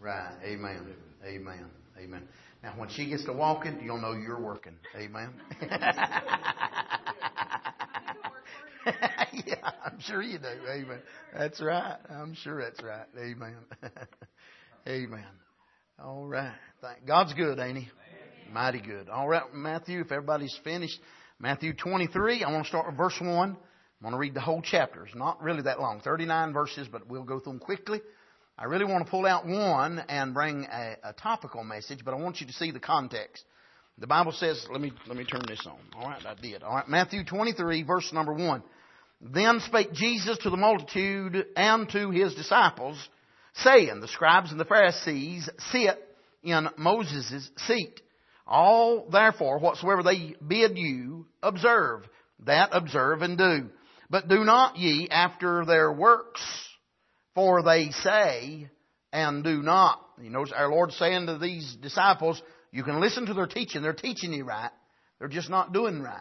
Right. Amen. Amen. Amen. Now, when she gets to walking, you'll know you're working. Amen. Yeah, I'm sure you do. Amen. That's right. I'm sure that's right. Amen. Amen. All right. God's good, ain't He? Mighty good. All right, Matthew, if everybody's finished, Matthew 23, I want to start with verse 1. I'm going to read the whole chapter. It's not really that long, 39 verses, but we'll go through them quickly. I really want to pull out one and bring a topical message, but I want you to see the context. The Bible says, let me turn this on. All right, I did. All right, Matthew 23, verse number 1. Then spake Jesus to the multitude and to His disciples, saying, the scribes and the Pharisees sit in Moses' seat. All therefore whatsoever they bid you, observe. That observe and do. But do not ye after their works, for they say and do not. You notice our Lord saying to these disciples, you can listen to their teaching. They're teaching you right. They're just not doing right.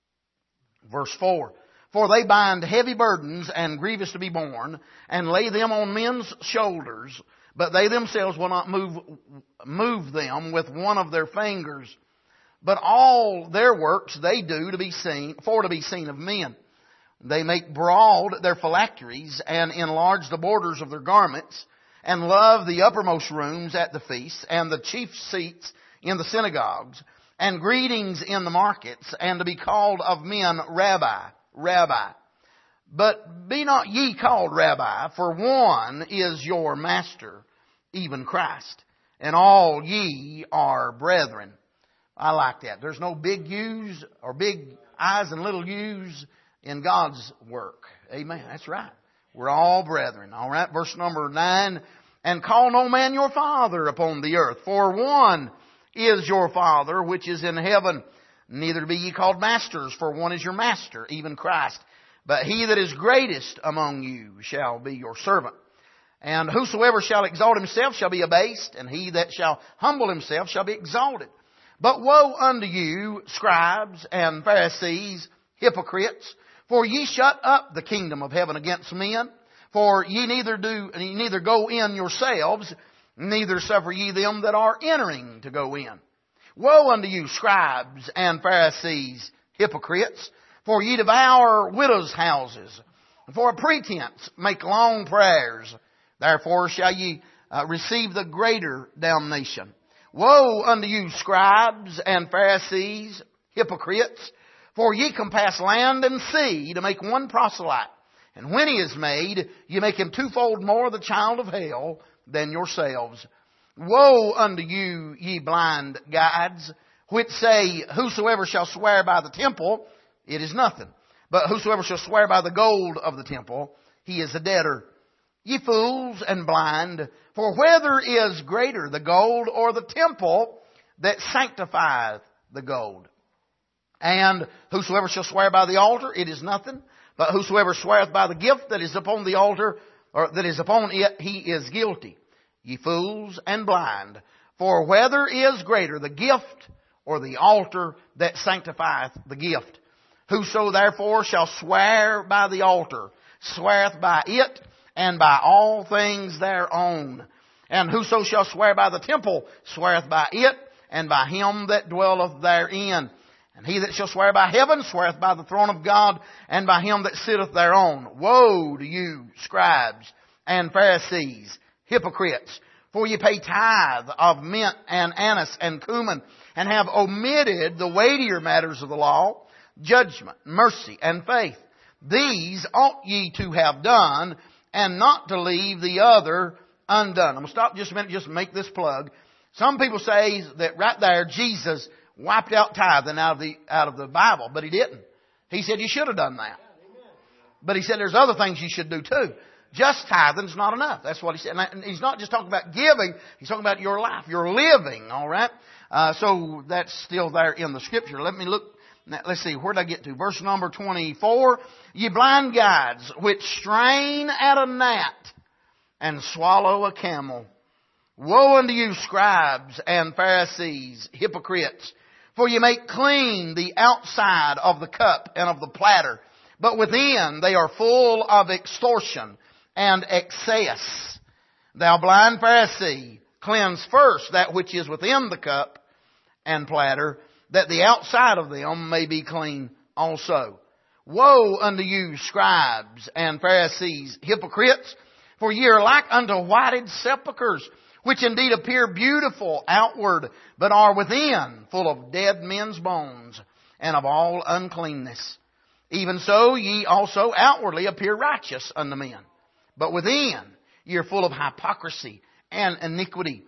Verse 4. For they bind heavy burdens and grievous to be borne, and lay them on men's shoulders, but they themselves will not move them with one of their fingers. But all their works they do to be seen of men. They make broad their phylacteries, and enlarge the borders of their garments, and love the uppermost rooms at the feasts, and the chief seats in the synagogues, and greetings in the markets, and to be called of men Rabbi, Rabbi. But be not ye called Rabbi, for one is your master, even Christ. And all ye are brethren. I like that. There's no big U's or big I's and little U's in God's work. Amen. That's right. We're all brethren. All right. Verse number 9. And call no man your father upon the earth, for one is your Father which is in heaven. Neither be ye called masters, for one is your master, even Christ. But he that is greatest among you shall be your servant. And whosoever shall exalt himself shall be abased, and he that shall humble himself shall be exalted. But woe unto you, scribes and Pharisees, hypocrites, for ye shut up the kingdom of heaven against men. For ye neither go in yourselves, neither suffer ye them that are entering to go in. Woe unto you, scribes and Pharisees, hypocrites, for ye devour widows' houses, and for a pretense make long prayers. Therefore shall ye receive the greater damnation. Woe unto you, scribes and Pharisees, hypocrites, for ye compass land and sea to make one proselyte. And when he is made, ye make him twofold more the child of hell than yourselves. Woe unto you, ye blind guides, which say, whosoever shall swear by the temple, it is nothing. But whosoever shall swear by the gold of the temple, he is a debtor. Ye fools and blind, for whether is greater, the gold or the temple that sanctifieth the gold? And whosoever shall swear by the altar, it is nothing. But whosoever sweareth by the gift that is upon the altar, or that is upon it, he is guilty. Ye fools and blind, for whether is greater, the gift or the altar that sanctifieth the gift? Whoso therefore shall swear by the altar, sweareth by it, and by all things thereon. And whoso shall swear by the temple, sweareth by it, and by him that dwelleth therein. And he that shall swear by heaven, sweareth by the throne of God, and by him that sitteth thereon. Woe to you, scribes and Pharisees, hypocrites! For ye pay tithe of mint and anise and cumin, and have omitted the weightier matters of the law, judgment, mercy, and faith. These ought ye to have done, and not to leave the other undone. I'm going to stop just a minute, just make this plug. Some people say that right there, Jesus wiped out tithing out of the Bible, but He didn't. He said you should have done that. But He said there's other things you should do too. Just tithing's not enough. That's what He said. And He's not just talking about giving. He's talking about your life, your living. All right. So that's still there in the Scripture. Let me look. Now, let's see. Where did I get to? Verse number 24. Ye blind guides, which strain at a gnat and swallow a camel. Woe unto you, scribes and Pharisees, hypocrites! For ye make clean the outside of the cup and of the platter, but within they are full of extortion and excess. Thou blind Pharisee, cleanse first that which is within the cup and platter, that the outside of them may be clean also. Woe unto you, scribes and Pharisees, hypocrites! For ye are like unto whited sepulchres, which indeed appear beautiful outward, but are within full of dead men's bones, and of all uncleanness. Even so ye also outwardly appear righteous unto men, but within ye are full of hypocrisy and iniquity.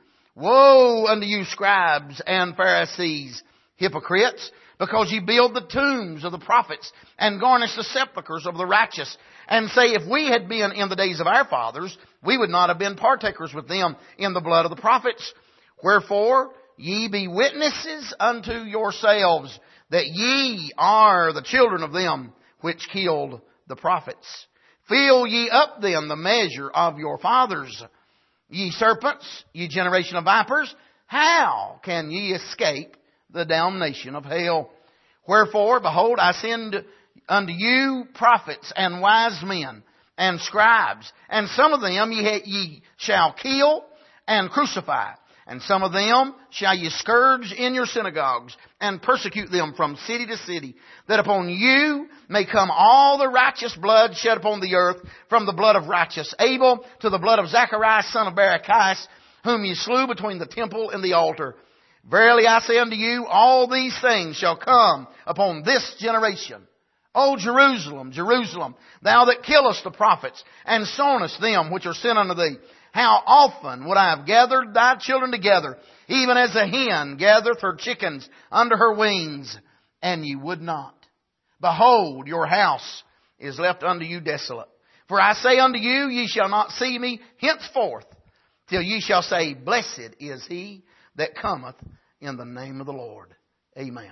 Woe unto you, scribes and Pharisees, hypocrites! Because ye build the tombs of the prophets, and garnish the sepulchres of the righteous, and say, if we had been in the days of our fathers, we would not have been partakers with them in the blood of the prophets. Wherefore ye be witnesses unto yourselves, that ye are the children of them which killed the prophets. Fill ye up then the measure of your fathers. Ye serpents, ye generation of vipers, how can ye escape the damnation of hell? Wherefore, behold, I send unto you prophets and wise men and scribes, and some of them ye shall kill and crucify, and some of them shall ye scourge in your synagogues, and persecute them from city to city, that upon you may come all the righteous blood shed upon the earth, from the blood of righteous Abel to the blood of Zacharias son of Barachias, whom ye slew between the temple and the altar. Verily I say unto you, all these things shall come upon this generation. O Jerusalem, Jerusalem, thou that killest the prophets, and stonest them which are sent unto thee, how often would I have gathered thy children together, even as a hen gathereth her chickens under her wings, and ye would not. Behold, your house is left unto you desolate. For I say unto you, ye shall not see me henceforth, till ye shall say, blessed is he that cometh in the name of the Lord. Amen.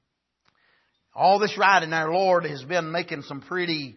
All this writing, our Lord has been making some pretty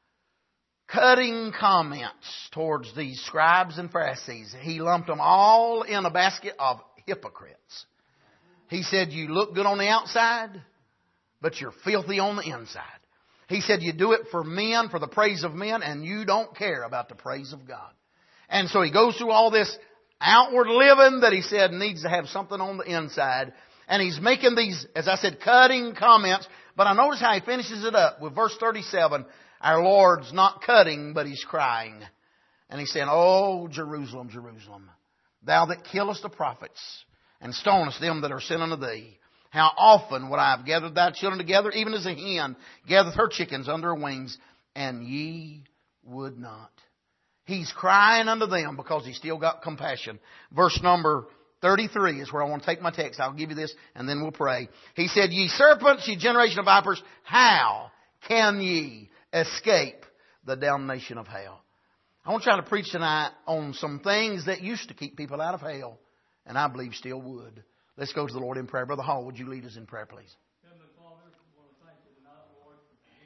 cutting comments towards these scribes and Pharisees. He lumped them all in a basket of hypocrites. He said, you look good on the outside, but you're filthy on the inside. He said, you do it for men, for the praise of men, and you don't care about the praise of God. And so he goes through all this outward living that he said needs to have something on the inside. And he's making these, as I said, cutting comments. But I notice how he finishes it up with verse 37. Our Lord's not cutting, but He's crying. And He's saying, oh, Jerusalem, Jerusalem, thou that killest the prophets, and stonest them that are sent unto thee, how often would I have gathered thy children together, even as a hen gathereth her chickens under her wings, and ye would not. He's crying unto them because He's still got compassion. Verse number 33 is where I want to take my text. I'll give you this and then we'll pray. He said, ye serpents, ye generation of vipers, how can ye escape the damnation of hell? I want to try to preach tonight on some things that used to keep people out of hell, and I believe still would. Let's go to the Lord in prayer. Brother Hall, would you lead us in prayer, please? Heavenly Father, I want to thank you tonight, Lord,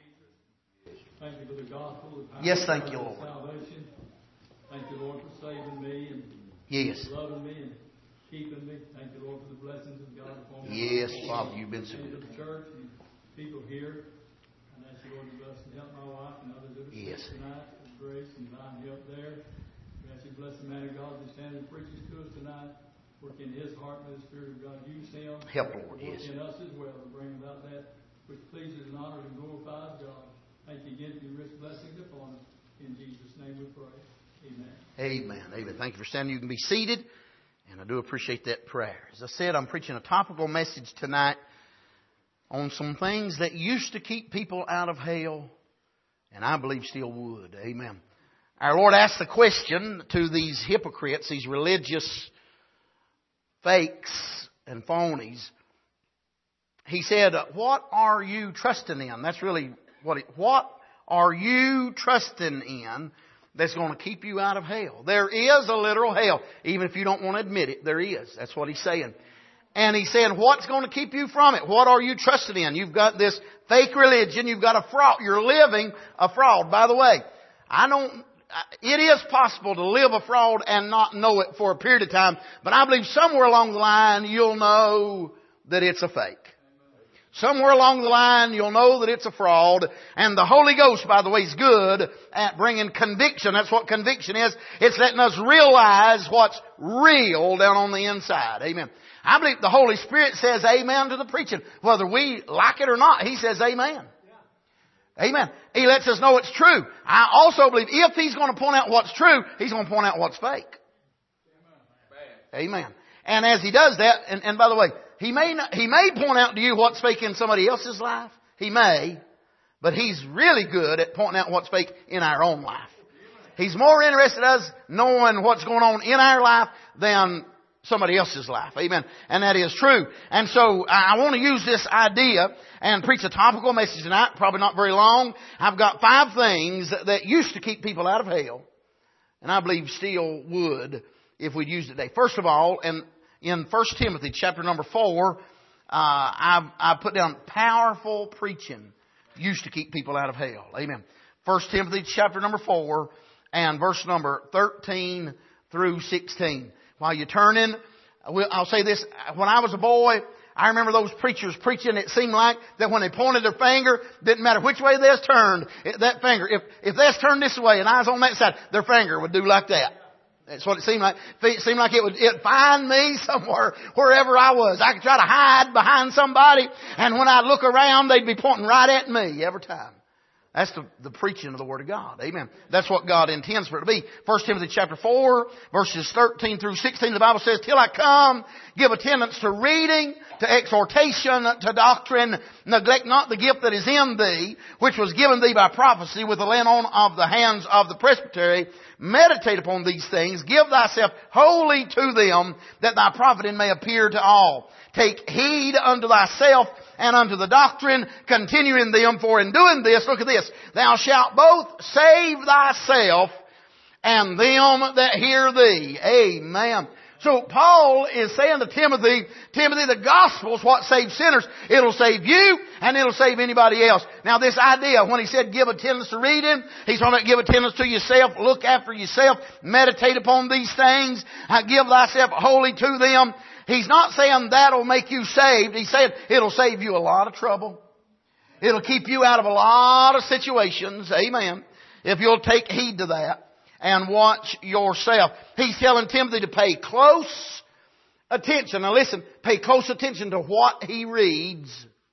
for Jesus. Thank you for the gospel. Yes, thank you, Lord. Salvation. Thank you, Lord, for saving me and yes, loving me and keeping me. Thank you, Lord, for the blessings of God upon me. Yes, Father, you've been so good. good. The church and people here. And ask you, Lord, to bless and help my wife and others that are Yes. sick tonight. With grace and divine help there. We ask you to bless the man of God that stands and preaches to us tonight. Work in his heart and the Spirit of God. Use him. Help, Lord, Work yes. in us as well to bring about that which pleases and honors and glorifies God. Thank you again for your rich blessings upon us. In Jesus' name we pray. Amen. Amen. Amen. Thank you for standing. You can be seated. And I do appreciate that prayer. As I said, I'm preaching a topical message tonight on some things that used to keep people out of hell, and I believe still would. Amen. Our Lord asked the question to these hypocrites, these religious fakes and phonies. He said, what are you trusting in? That's really what are you trusting in that's going to keep you out of hell? There is a literal hell. Even if you don't want to admit it, there is. That's what He's saying. And He's saying, what's going to keep you from it? What are you trusting in? You've got this fake religion. You've got a fraud. You're living a fraud. By the way, it is possible to live a fraud and not know it for a period of time. But I believe somewhere along the line, you'll know that it's a fake. Somewhere along the line, you'll know that it's a fraud. And the Holy Ghost, by the way, is good at bringing conviction. That's what conviction is. It's letting us realize what's real down on the inside. Amen. I believe the Holy Spirit says amen to the preaching. Whether we like it or not, He says amen. Amen. He lets us know it's true. I also believe if He's going to point out what's true, He's going to point out what's fake. Amen. And as He does that, and by the way, He may point out to you what's fake in somebody else's life. He may. But He's really good at pointing out what's fake in our own life. He's more interested in us knowing what's going on in our life than somebody else's life. Amen. And that is true. And so I want to use this idea and preach a topical message tonight. Probably not very long. I've got 5 things that used to keep people out of hell. And I believe still would if we'd used it today. First of all, and in 1 Timothy chapter number 4, I've put down powerful preaching used to keep people out of hell. Amen. 1 Timothy chapter number 4 and verse number 13 through 16. While you're turning, I'll say this. When I was a boy, I remember those preachers preaching. It seemed like that when they pointed their finger, didn't matter which way theirs turned, that finger, if theirs turned this way and I was on that side, their finger would do like that. That's what it seemed like. It seemed like it'd find me somewhere, wherever I was. I could try to hide behind somebody, and when I'd look around, they'd be pointing right at me every time. That's the preaching of the Word of God. Amen. That's what God intends for it to be. 1 Timothy chapter 4, verses 13 through 16, the Bible says, "Till I come, give attendance to reading, to exhortation, to doctrine. Neglect not the gift that is in thee, which was given thee by prophecy with the laying on of the hands of the presbytery. Meditate upon these things. Give thyself wholly to them, that thy profiting may appear to all. Take heed unto thyself and unto the doctrine. Continue in them, for in doing this," look at this, "thou shalt both save thyself and them that hear thee." Amen. So Paul is saying to Timothy, the gospel is what saves sinners. It'll save you and it'll save anybody else. Now this idea, when he said give attendance to reading, he's talking about give attendance to yourself, look after yourself, meditate upon these things, give thyself wholly to them. He's not saying that'll make you saved. He's saying it'll save you a lot of trouble. It'll keep you out of a lot of situations. Amen. If you'll take heed to that and watch yourself. He's telling Timothy to pay close attention. Now listen, pay close attention to what he reads.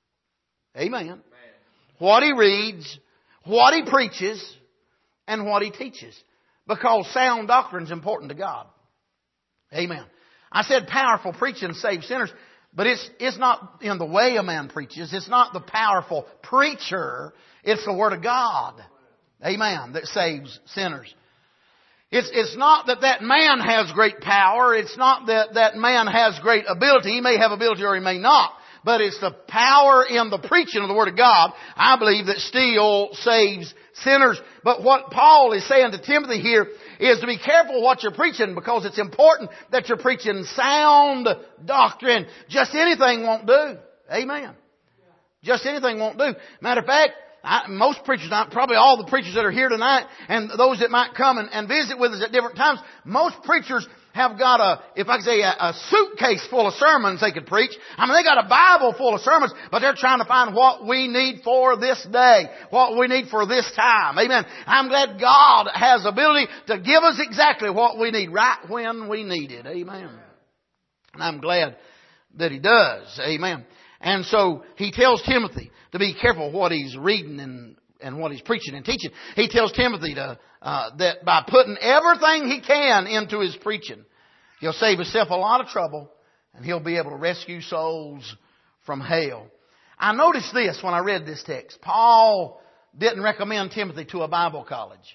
Amen. What he reads, what he preaches, and what he teaches. Because sound doctrine is important to God. Amen. I said powerful preaching saves sinners, but it's not in the way a man preaches. It's not the powerful preacher. It's the Word of God. Amen. That saves sinners. It's not that man has great power. It's not that man has great ability. He may have ability or he may not. But it's the power in the preaching of the Word of God, I believe, that still saves sinners. But what Paul is saying to Timothy here is to be careful what you're preaching, because it's important that you're preaching sound doctrine. Just anything won't do. Amen. Just anything won't do. Matter of fact, most preachers, probably all the preachers that are here tonight and those that might come and visit with us at different times, most preachers have got a suitcase full of sermons they could preach. I mean, they got a Bible full of sermons, but they're trying to find what we need for this day, what we need for this time. Amen. I'm glad God has ability to give us exactly what we need right when we need it. Amen. And I'm glad that He does. Amen. And so He tells Timothy to be careful what he's reading and what he's preaching and teaching. He tells Timothy that by putting everything he can into his preaching, he'll save himself a lot of trouble and he'll be able to rescue souls from hell. I noticed this when I read this text. Paul didn't recommend Timothy to a Bible college.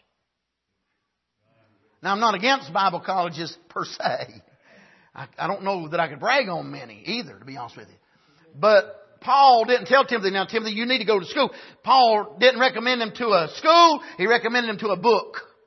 Now, I'm not against Bible colleges per se. I don't know that I could brag on many either, to be honest with you. But Paul didn't tell Timothy, now Timothy, you need to go to school. Paul didn't recommend him to a school. He recommended him to a book.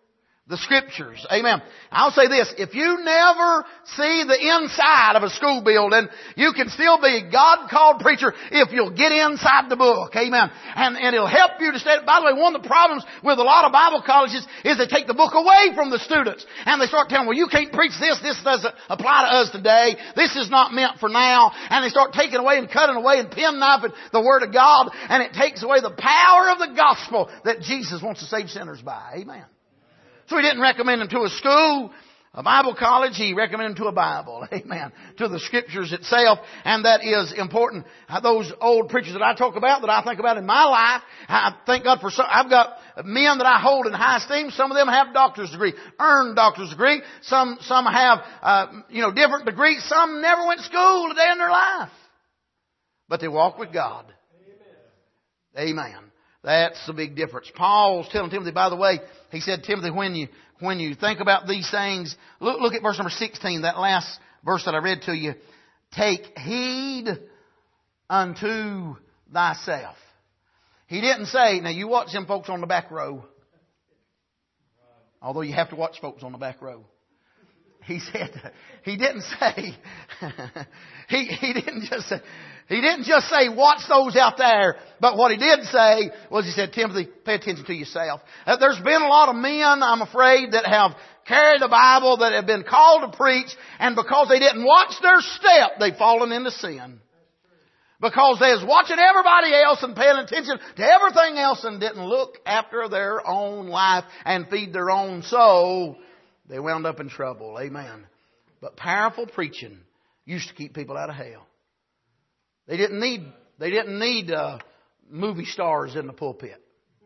The Scriptures. Amen. I'll say this. If you never see the inside of a school building, you can still be a God-called preacher if you'll get inside the book. Amen. And it'll help you to stay. By the way, one of the problems with a lot of Bible colleges is they take the book away from the students. And they start telling them, well, you can't preach this. This doesn't apply to us today. This is not meant for now. And they start taking away and cutting away and penknifing the Word of God. And it takes away the power of the gospel that Jesus wants to save sinners by. Amen. So He didn't recommend them to a school, a Bible college. He recommended them to a Bible. Amen. To the Scriptures itself. And that is important. Those old preachers that I talk about, that I think about in my life, I thank God for some. I've got men that I hold in high esteem. Some of them have doctor's degree, earned doctor's degree. Some have, different degrees. Some never went to school a day in their life. But they walk with God. Amen. That's the big difference. Paul's telling Timothy, by the way, he said, Timothy, when you think about these things, look at verse number 16, that last verse that I read to you. Take heed unto thyself. He didn't say, now you watch them folks on the back row. Although you have to watch folks on the back row. He said, he didn't say, he didn't just say, watch those out there. But what he did say was, he said, Timothy, pay attention to yourself. There's been a lot of men, I'm afraid, that have carried the Bible, that have been called to preach, and because they didn't watch their step, they've fallen into sin. Because they was watching everybody else and paying attention to everything else and didn't look after their own life and feed their own soul. They wound up in trouble. Amen. But powerful preaching used to keep people out of hell. They didn't need movie stars in the pulpit.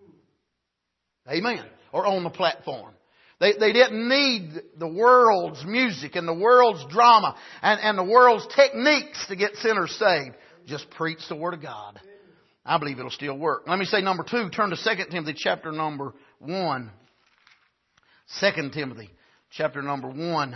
Amen. Or on the platform. They didn't need the world's music and the world's drama and the world's techniques to get sinners saved. Just preach the Word of God. I believe it'll still work. Let me say number 2. Turn to 2 Timothy chapter number 1. 2 Timothy chapter number 1.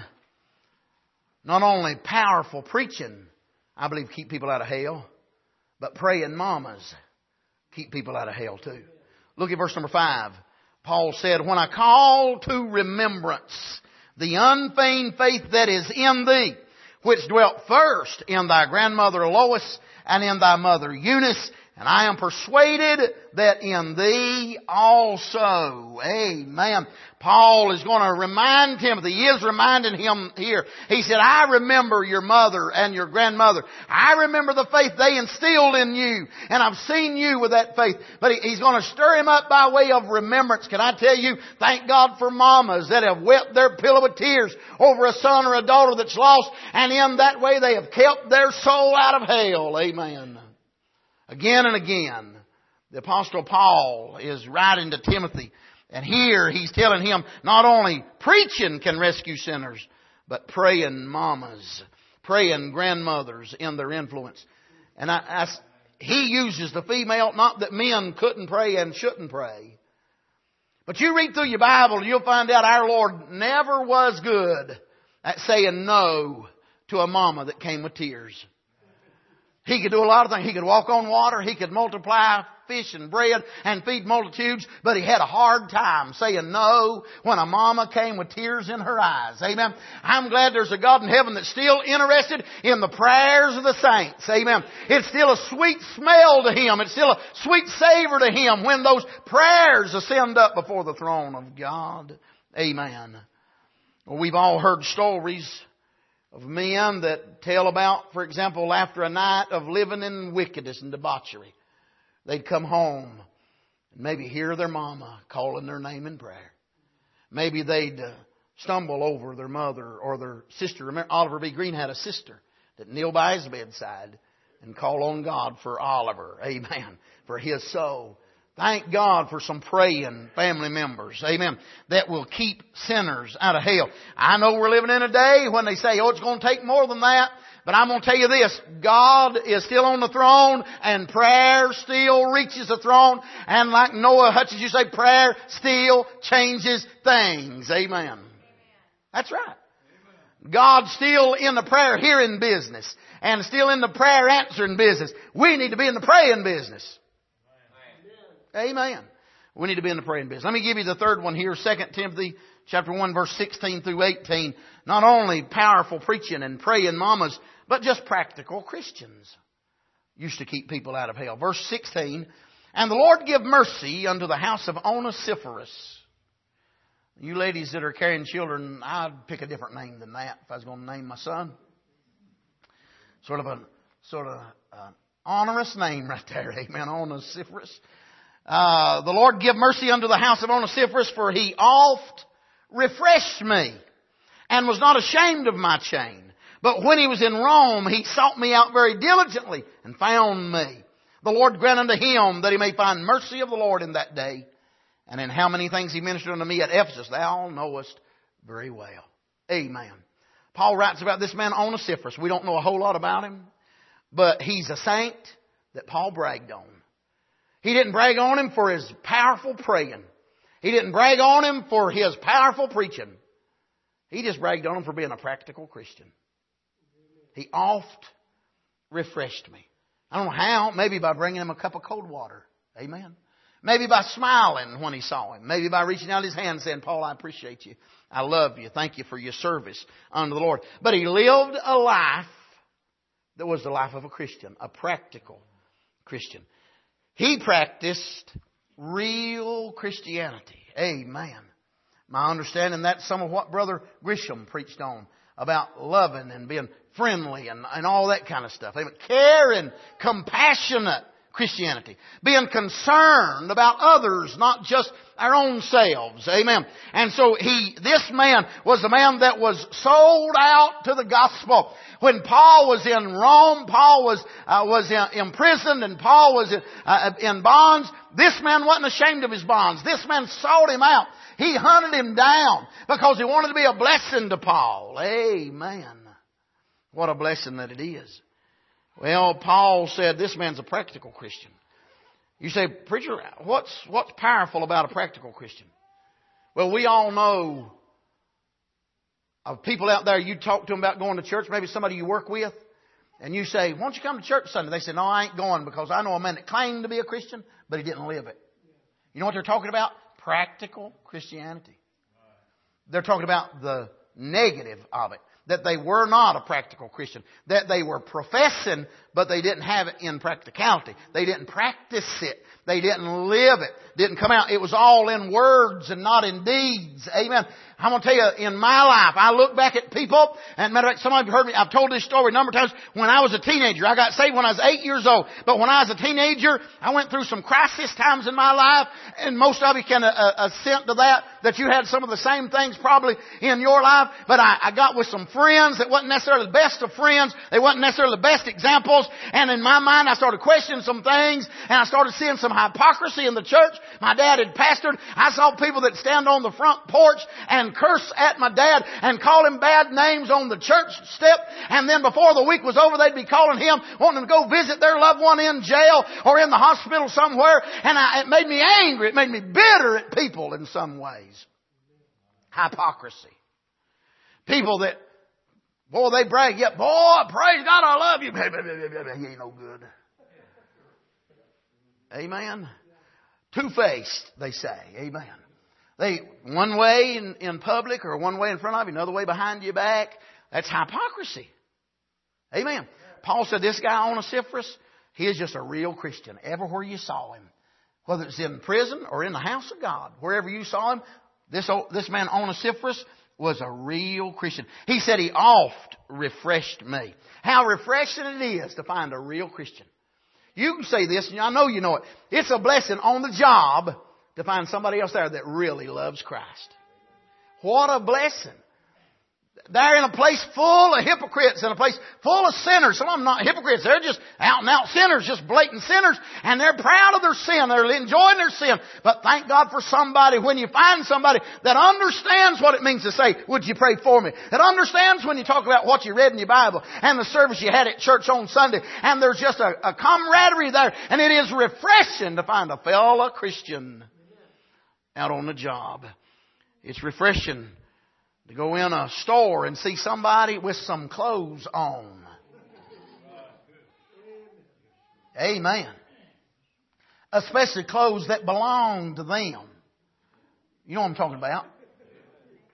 Not only powerful preaching, I believe, keep people out of hell, but praying mamas keep people out of hell too. Look at verse number 5. Paul said, when I call to remembrance the unfeigned faith that is in thee, which dwelt first in thy grandmother Lois and in thy mother Eunice, and I am persuaded that in thee also. Amen. Paul is going to remind Timothy. He is reminding him here. He said, I remember your mother and your grandmother. I remember the faith they instilled in you. And I've seen you with that faith. But he's going to stir him up by way of remembrance. Can I tell you, thank God for mamas that have wept their pillow of tears over a son or a daughter that's lost. And in that way they have kept their soul out of hell. Amen. Again and again, the Apostle Paul is writing to Timothy. And here he's telling him not only preaching can rescue sinners, but praying mamas, praying grandmothers in their influence. And he uses the female, not that men couldn't pray and shouldn't pray. But you read through your Bible and you'll find out our Lord never was good at saying no to a mama that came with tears. He could do a lot of things. He could walk on water. He could multiply fish and bread and feed multitudes. But he had a hard time saying no when a mama came with tears in her eyes. Amen. I'm glad there's a God in heaven that's still interested in the prayers of the saints. Amen. It's still a sweet smell to Him. It's still a sweet savor to Him when those prayers ascend up before the throne of God. Amen. Well, we've all heard stories of men that tell about, for example, after a night of living in wickedness and debauchery, they'd come home and maybe hear their mama calling their name in prayer. Maybe they'd stumble over their mother or their sister. Remember, Oliver B. Green had a sister that kneeled by his bedside and called on God for Oliver. Amen. For his soul. Thank God for some praying family members. Amen. That will keep sinners out of hell. I know we're living in a day when they say, it's going to take more than that. But I'm going to tell you this. God is still on the throne and prayer still reaches the throne. And like Noah Hutchins, you say prayer still changes things. Amen. That's right. God's still in the prayer hearing business and still in the prayer answering business. We need to be in the praying business. Amen. We need to be in the praying business. Let me give you the third one here. 2 Timothy chapter 1, verse 16 through 18. Not only powerful preaching and praying mamas, but just practical Christians used to keep people out of hell. Verse 16, and the Lord give mercy unto the house of Onesiphorus. You ladies that are carrying children, I'd pick a different name than that if I was going to name my son. Sort of an onerous name right there. Amen. Onesiphorus. The Lord give mercy unto the house of Onesiphorus, for he oft refreshed me, and was not ashamed of my chain. But when he was in Rome, he sought me out very diligently, and found me. The Lord grant unto him that he may find mercy of the Lord in that day. And in how many things he ministered unto me at Ephesus, thou knowest very well. Amen. Paul writes about this man Onesiphorus. We don't know a whole lot about him, but he's a saint that Paul bragged on. He didn't brag on him for his powerful praying. He didn't brag on him for his powerful preaching. He just bragged on him for being a practical Christian. He oft refreshed me. I don't know how. Maybe by bringing him a cup of cold water. Amen. Maybe by smiling when he saw him. Maybe by reaching out his hand and saying, Paul, I appreciate you. I love you. Thank you for your service unto the Lord. But he lived a life that was the life of a Christian. A practical Christian. He practiced real Christianity. Amen. My understanding, that's some of what Brother Grisham preached on. About loving and being friendly and all that kind of stuff. Amen. Caring, compassionate Christianity. Being concerned about others, not just our own selves. Amen. And so this man was a man that was sold out to the gospel. When Paul was in Rome, Paul was imprisoned, and Paul was in bonds. This man wasn't ashamed of his bonds. This man sought him out. He hunted him down because he wanted to be a blessing to Paul. Amen. What a blessing that it is. Well, Paul said this man's a practical Christian. You say, preacher, what's powerful about a practical Christian? Well, we all know of people out there, you talk to them about going to church, maybe somebody you work with, and you say, won't you come to church Sunday? They say, no, I ain't going because I know a man that claimed to be a Christian, but he didn't live it. You know what they're talking about? Practical Christianity. They're talking about the negative of it. That they were not a practical Christian. That they were professing, but they didn't have it in practicality. They didn't practice it. They didn't live it. Didn't come out. It was all in words and not in deeds. Amen. I'm going to tell you, in my life, I look back at people, and matter of fact, some of you heard me, I've told this story a number of times. When I was a teenager, I got saved when I was 8 years old. But when I was a teenager, I went through some crisis times in my life, and most of you can assent to that you had some of the same things probably in your life. But I got with some friends that wasn't necessarily the best of friends. They wasn't necessarily the best examples. And in my mind, I started questioning some things, and I started seeing some hypocrisy in the church. My dad had pastored. I saw people that stand on the front porch and curse at my dad and call him bad names on the church step. And then before the week was over, they'd be calling him, wanting to go visit their loved one in jail or in the hospital somewhere. And it made me angry. It made me bitter at people in some ways. Hypocrisy. People that, boy, they brag. Yeah, boy, praise God, I love you. He ain't no good. Amen. Two-faced, they say. Amen. They one way in public or one way in front of you, another way behind your back. That's hypocrisy. Amen. Paul said this guy Onesiphorus, he is just a real Christian. Everywhere you saw him, whether it's in prison or in the house of God, wherever you saw him, this man Onesiphorus was a real Christian. He said he oft refreshed me. How refreshing it is to find a real Christian. You can say this, and I know you know it. It's a blessing on the job to find somebody else there that really loves Christ. What a blessing. They're in a place full of hypocrites, in a place full of sinners. Some of them not hypocrites. They're just out and out sinners, just blatant sinners. And they're proud of their sin. They're enjoying their sin. But thank God for somebody, when you find somebody that understands what it means to say, would you pray for me? That understands when you talk about what you read in your Bible and the service you had at church on Sunday. And there's just a camaraderie there. And it is refreshing to find a fellow Christian out on the job. It's refreshing to go in a store and see somebody with some clothes on. Amen. Especially clothes that belong to them. You know what I'm talking about.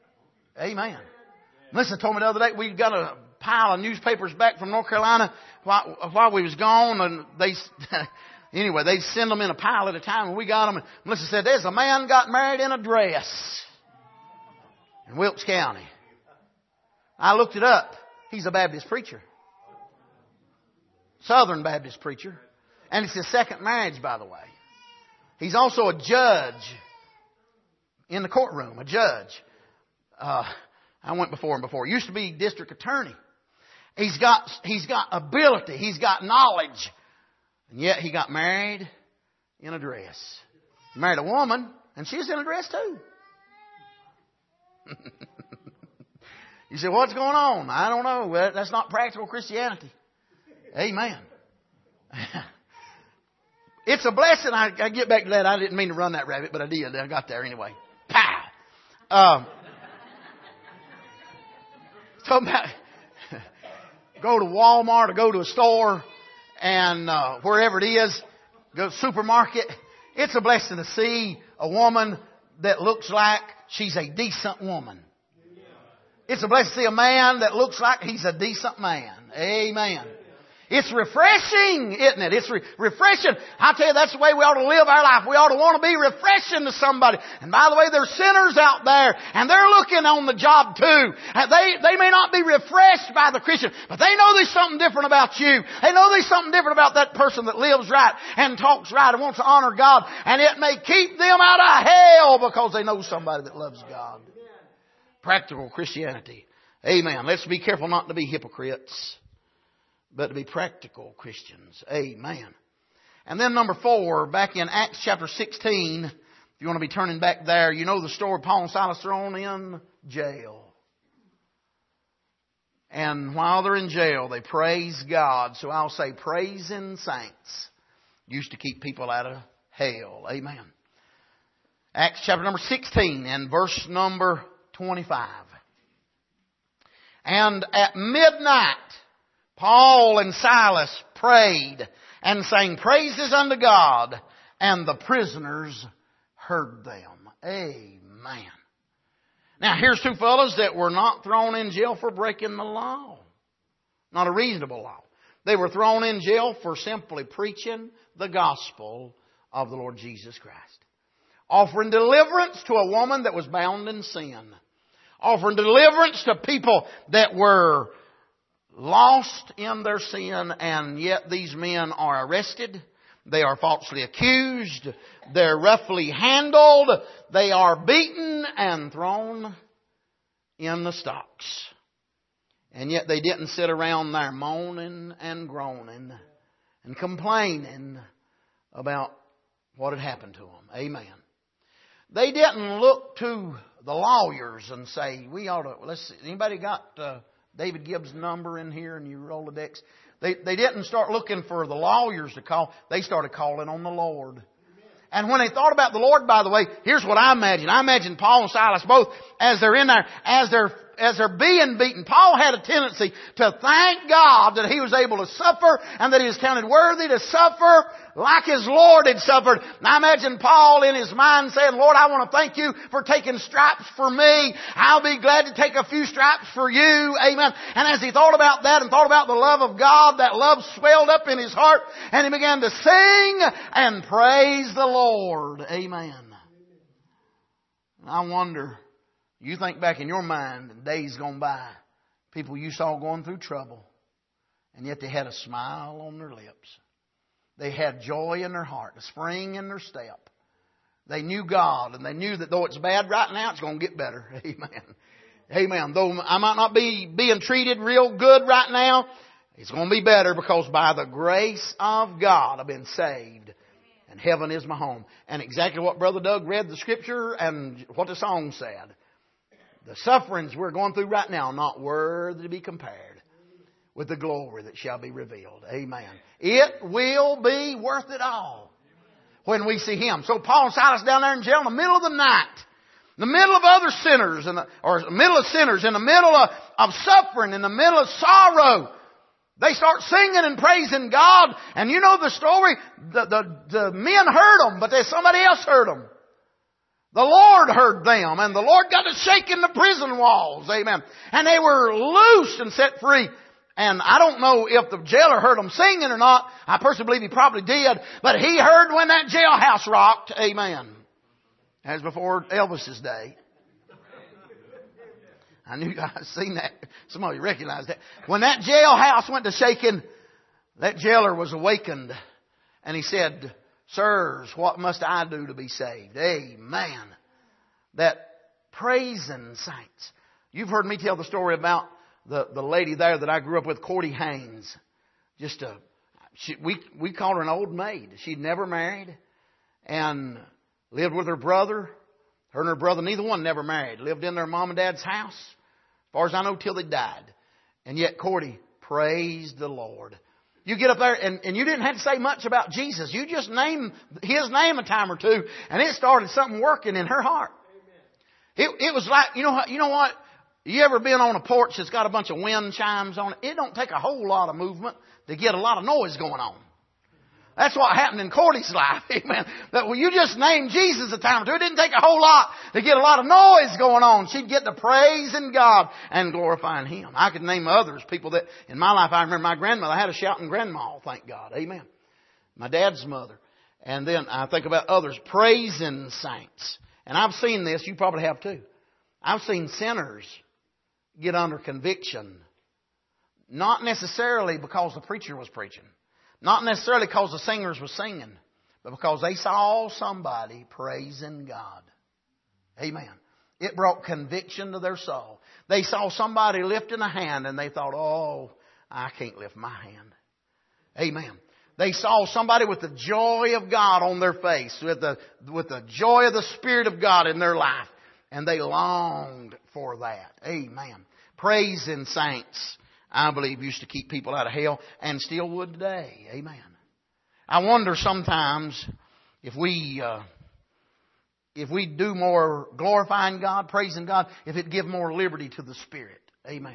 Amen. Melissa told me the other day we got a pile of newspapers back from North Carolina while we was gone, and anyway, they send them in a pile at a time, and we got them. And Melissa said, "There's a man got married in a dress in Wilkes County." I looked it up. He's a Baptist preacher, Southern Baptist preacher, and it's his second marriage, by the way. He's also a judge in the courtroom, a judge. I went before him before. Used to be district attorney. He's got ability. He's got knowledge. And yet he got married in a dress. He married a woman, and she's in a dress too. You say, what's going on? I don't know. That's not practical Christianity. Amen. It's a blessing. I get back to that. I didn't mean to run that rabbit, but I did. I got there anyway. Pow! Talking about go to Walmart or go to a store and wherever it is, go to the supermarket. It's a blessing to see a woman that looks like she's a decent woman. It's a blessing to see a man that looks like he's a decent man. Amen. It's refreshing, isn't it? It's refreshing. I tell you, that's the way we ought to live our life. We ought to want to be refreshing to somebody. And by the way, there's sinners out there, and they're looking on the job too. They may not be refreshed by the Christian, but they know there's something different about you. They know there's something different about that person that lives right and talks right and wants to honor God. And it may keep them out of hell because they know somebody that loves God. Practical Christianity. Amen. Let's be careful not to be hypocrites, but to be practical Christians. Amen. And then number 4, back in Acts chapter 16, if you want to be turning back there, you know the story of Paul and Silas thrown in jail. And while they're in jail, they praise God. So I'll say praising saints used to keep people out of hell. Amen. Acts chapter number 16 and verse number 25. And at midnight, Paul and Silas prayed and sang praises unto God, and the prisoners heard them. Amen. Now, here's two fellows that were not thrown in jail for breaking the law. Not a reasonable law. They were thrown in jail for simply preaching the gospel of the Lord Jesus Christ. Offering deliverance to a woman that was bound in sin. Offering deliverance to people that were lost in their sin, and yet these men are arrested. They are falsely accused. They're roughly handled. They are beaten and thrown in the stocks. And yet they didn't sit around there moaning and groaning and complaining about what had happened to them. Amen. They didn't look to the lawyers and say, we ought to, let's see, anybody got David Gibbs' number in here and your Rolodex? They didn't start looking for the lawyers to call. They started calling on the Lord. And when they thought about the Lord, by the way, here's what I imagine. I imagine Paul and Silas both, as they're in there, as they're being beaten. Paul had a tendency to thank God that he was able to suffer and that he was counted worthy to suffer like his Lord had suffered. And I imagine Paul in his mind saying, Lord, I want to thank you for taking stripes for me. I'll be glad to take a few stripes for you. Amen. And as he thought about that and thought about the love of God, that love swelled up in his heart and he began to sing and praise the Lord. Amen. And I wonder, you think back in your mind, in days gone by, people you saw going through trouble, and yet they had a smile on their lips. They had joy in their heart, a spring in their step. They knew God, and they knew that though it's bad right now, it's going to get better. Amen. Amen. Though I might not be being treated real good right now, it's going to be better because by the grace of God, I've been saved. And heaven is my home. And exactly what Brother Doug read the Scripture and what the song said. The sufferings we're going through right now are not worthy to be compared with the glory that shall be revealed. Amen. It will be worth it all when we see Him. So Paul and Silas down there in jail in the middle of the night, in the middle of other sinners, or in the middle of sinners, in the middle of suffering, in the middle of sorrow, they start singing and praising God. And you know the story. The men heard them, but somebody else heard them. The Lord heard them, and the Lord got to shaking the prison walls. Amen. And they were loosed and set free. And I don't know if the jailer heard them singing or not. I personally believe he probably did. But he heard when that jailhouse rocked. Amen. As before Elvis's day. I knew I'd seen that. Some of you recognized that. When that jailhouse went to shaking, that jailer was awakened. And he said, "Sirs, what must I do to be saved?" Amen. That praising saints. You've heard me tell the story about the lady there that I grew up with, Cordy Haynes. We called her an old maid. She'd never married and lived with her brother. Her and her brother, neither one never married. Lived in their mom and dad's house, as far as I know, till they died. And yet Cordy praised the Lord. You get up there and you didn't have to say much about Jesus. You just named His name a time or two, and it started something working in her heart. It was like, you know what? You ever been on a porch that's got a bunch of wind chimes on it? It don't take a whole lot of movement to get a lot of noise going on. That's what happened in Cordy's life. Amen. That when you just named Jesus a time or two, it didn't take a whole lot to get a lot of noise going on. She'd get to praising God and glorifying Him. I could name others, people that in my life, I remember my grandmother. I had a shouting grandma, thank God. Amen. My dad's mother. And then I think about others, praising saints. And I've seen this, you probably have too. I've seen sinners get under conviction. Not necessarily because the preacher was preaching. Not necessarily because the singers were singing. But because they saw somebody praising God. Amen. It brought conviction to their soul. They saw somebody lifting a hand and they thought, "Oh, I can't lift my hand." Amen. They saw somebody with the joy of God on their face. With the joy of the Spirit of God in their life. And they longed for that. Amen. Praising saints, I believe, used to keep people out of hell and still would today. Amen. I wonder sometimes if we do more glorifying God, praising God, if it'd give more liberty to the Spirit. Amen.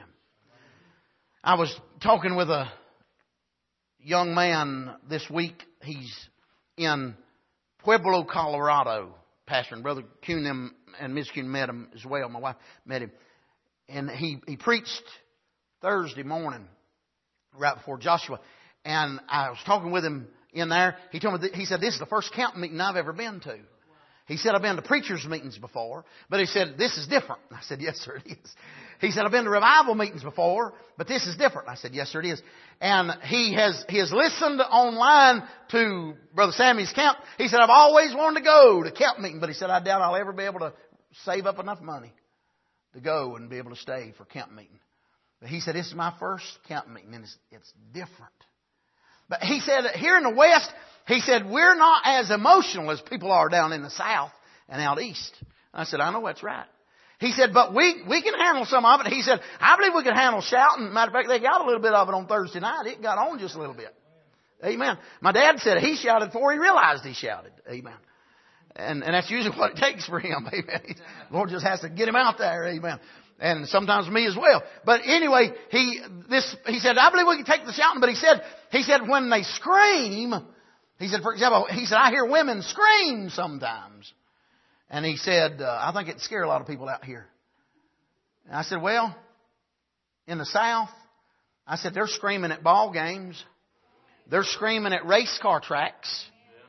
I was talking with a young man this week. He's in Pueblo, Colorado, pastoring. Brother Kuhn and Ms. Kuhn met him as well. My wife met him. And he preached Thursday morning, right before Joshua. And I was talking with him in there. He told me, he said, "This is the first camp meeting I've ever been to." He said, "I've been to preachers' meetings before, but," he said, "this is different." I said, "Yes, sir, it is." He said, "I've been to revival meetings before, but this is different." I said, "Yes, sir, it is." And he has listened online to Brother Sammy's camp. He said, "I've always wanted to go to camp meeting," but he said, "I doubt I'll ever be able to save up enough money to go and be able to stay for camp meeting." But he said, "This is my first camp meeting, and it's different." But he said, here in the West, he said, we're not as emotional as people are down in the South and out East. And I said, "I know that's right." He said, "But we can handle some of it." He said, "I believe we can handle shouting." Matter of fact, they got a little bit of it on Thursday night. It got on just a little bit. Amen. My dad said he shouted before he realized he shouted. Amen. And that's usually what it takes for him. Amen. The Lord just has to get him out there. Amen. And sometimes me as well. But anyway, he said, "I believe we can take the shouting." But he said when they scream, he said, for example, "I hear women scream sometimes." And he said, "I think it'd scare a lot of people out here." And I said, "Well, in the South," I said, "they're screaming at ball games. They're screaming at race car tracks.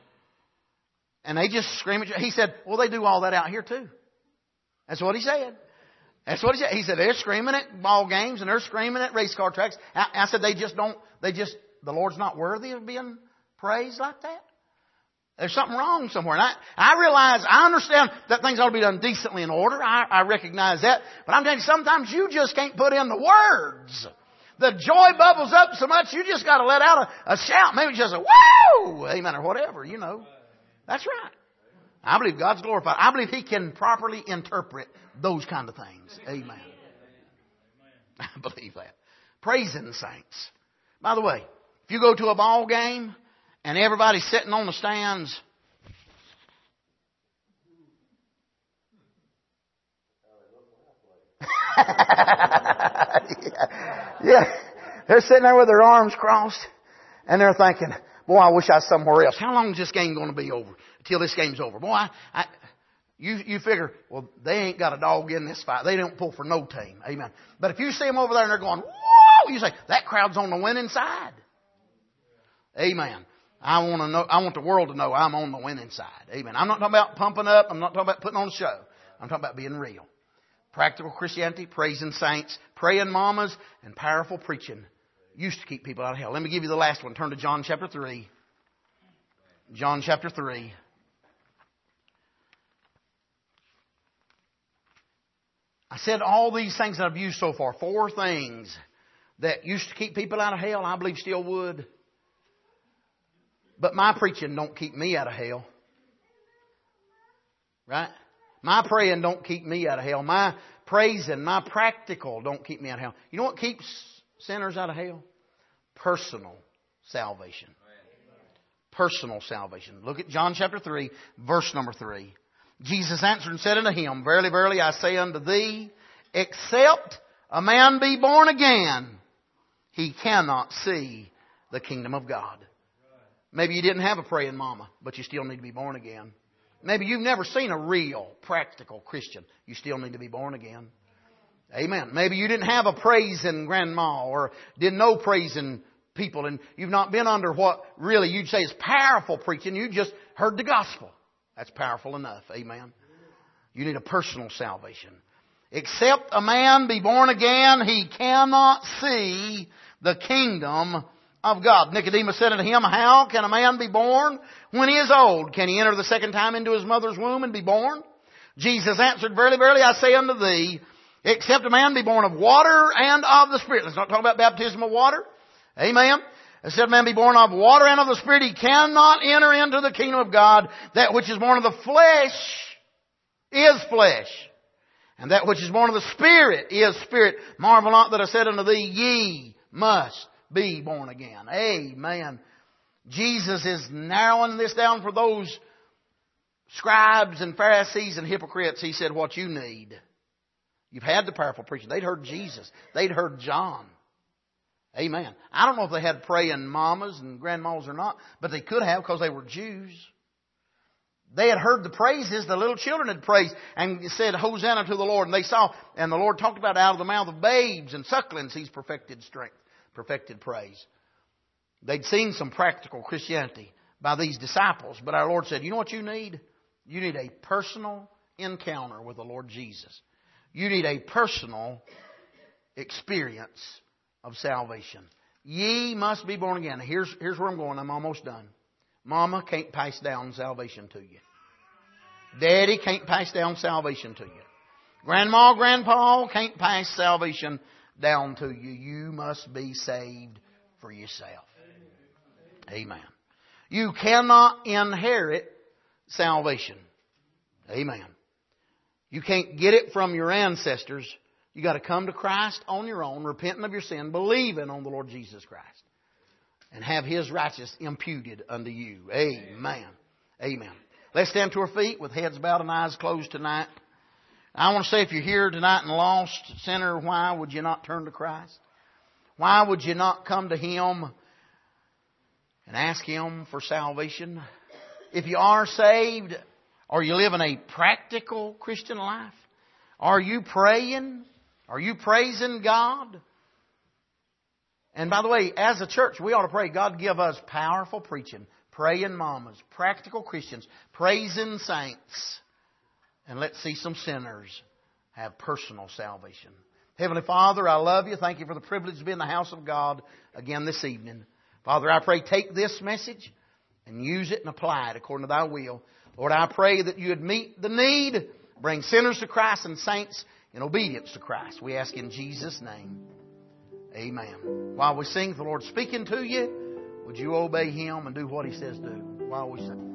And they just scream at you." He said, "Well, they do all that out here too." That's what he said. That's what he said. He said, "They're screaming at ball games and they're screaming at race car tracks." I said, the Lord's not worthy of being praised like that. There's something wrong somewhere. And I understand that things ought to be done decently in order. I recognize that. But I'm telling you, sometimes you just can't put in the words. The joy bubbles up so much, you just got to let out a shout. Maybe just a whoa, amen, or whatever, That's right. I believe God's glorified. I believe He can properly interpret those kind of things. Amen. I believe that. Praising saints. By the way, if you go to a ball game and everybody's sitting on the stands, yeah, they're sitting there with their arms crossed and they're thinking, "Boy, I wish I was somewhere else. How long is this game going to be over? Until this game's over. Boy, You figure, well, they ain't got a dog in this fight. They don't pull for no team. Amen. But if you see them over there and they're going, whoa, you say, that crowd's on the winning side. Amen. I want the world to know I'm on the winning side. Amen. I'm not talking about pumping up. I'm not talking about putting on a show. I'm talking about being real. Practical Christianity, praising saints, praying mamas, and powerful preaching used to keep people out of hell. Let me give you the last one. Turn to John chapter 3. John chapter 3. I said all these things that I've used so far, 4 things that used to keep people out of hell, I believe still would. But my preaching don't keep me out of hell. Right? My praying don't keep me out of hell. My praising, my practical don't keep me out of hell. You know what keeps sinners out of hell? Personal salvation. Personal salvation. Look at John chapter 3, verse number 3. Jesus answered and said unto him, Verily, verily, I say unto thee, except a man be born again, he cannot see the kingdom of God. Maybe you didn't have a praying mama, but you still need to be born again. Maybe you've never seen a real, practical Christian. You still need to be born again. Amen. Maybe you didn't have a praising grandma or didn't know praising people, and you've not been under what really you'd say is powerful preaching. You just heard the gospel. That's powerful enough. Amen. You need a personal salvation. Except a man be born again, he cannot see the kingdom of God. Nicodemus said unto him, How can a man be born when he is old? Can he enter the second time into his mother's womb and be born? Jesus answered, Verily, verily, I say unto thee, except a man be born of water and of the Spirit. Let's not talk about baptism of water. Amen. Except a man be born of water and of the Spirit, he cannot enter into the kingdom of God. That which is born of the flesh is flesh. And that which is born of the Spirit is spirit. Marvel not that I said unto thee, ye must be born again. Amen. Jesus is narrowing this down for those scribes and Pharisees and hypocrites. He said, what you need. You've had the powerful preaching. They'd heard Jesus. They'd heard John. Amen. I don't know if they had praying mamas and grandmas or not, but they could have because they were Jews. They had heard the praises the little children had praised and said, Hosanna to the Lord. And they saw, and the Lord talked about out of the mouth of babes and sucklings, He's perfected strength, perfected praise. They'd seen some practical Christianity by these disciples, but our Lord said, you know what you need? You need a personal encounter with the Lord Jesus. You need a personal experience of salvation. Ye must be born again. Here's where I'm going. I'm almost done. Mama can't pass down salvation to you. Daddy can't pass down salvation to you. Grandma, grandpa can't pass salvation down to you. You must be saved for yourself. Amen. You cannot inherit salvation. Amen. You can't get it from your ancestors. You got to come to Christ on your own, repenting of your sin, believing on the Lord Jesus Christ, and have His righteousness imputed unto you. Amen. Amen. Let's stand to our feet with heads bowed and eyes closed tonight. I want to say, if you're here tonight and lost sinner, why would you not turn to Christ? Why would you not come to Him and ask Him for salvation? If you are saved, are you living a practical Christian life? Are you praying? Are you praising God? And by the way, as a church, we ought to pray, God give us powerful preaching, praying mamas, practical Christians, praising saints. And let's see some sinners have personal salvation. Heavenly Father, I love You. Thank You for the privilege to be in the house of God again this evening. Father, I pray take this message and use it and apply it according to Thy will. Lord, I pray that You would meet the need, bring sinners to Christ and saints in obedience to Christ. We ask in Jesus' name. Amen. While we sing, the Lord speaking to you, would you obey Him and do what He says do while we sing?